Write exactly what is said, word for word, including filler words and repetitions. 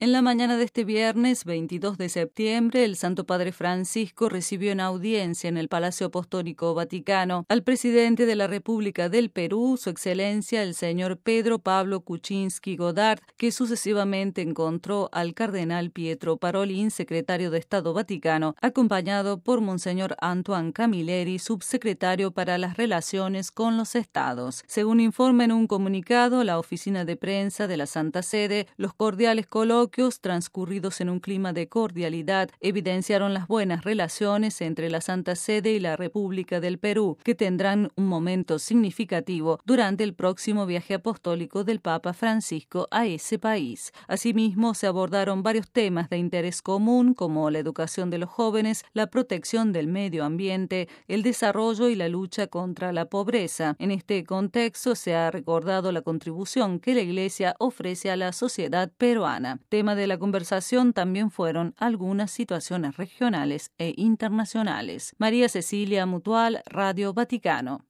En la mañana de este viernes veintidós de septiembre, el Santo Padre Francisco recibió en audiencia en el Palacio Apostólico Vaticano al presidente de la República del Perú, Su Excelencia el señor Pedro Pablo Kuczynski Godard, que sucesivamente encontró al cardenal Pietro Parolin, secretario de Estado Vaticano, acompañado por Monseñor Antoine Camilleri, subsecretario para las relaciones con los Estados. Según informa en un comunicado la oficina de prensa de la Santa Sede, los cordiales coloquios transcurridos en un clima de cordialidad evidenciaron las buenas relaciones entre la Santa Sede y la República del Perú, que tendrán un momento significativo durante el próximo viaje apostólico del Papa Francisco a ese país. Asimismo, se abordaron varios temas de interés común como la educación de los jóvenes, la protección del medio ambiente, el desarrollo y la lucha contra la pobreza. En este contexto se ha recordado la contribución que la Iglesia ofrece a la sociedad peruana. Tema de la conversación también fueron algunas situaciones regionales e internacionales. María Cecilia Mutual, Radio Vaticano.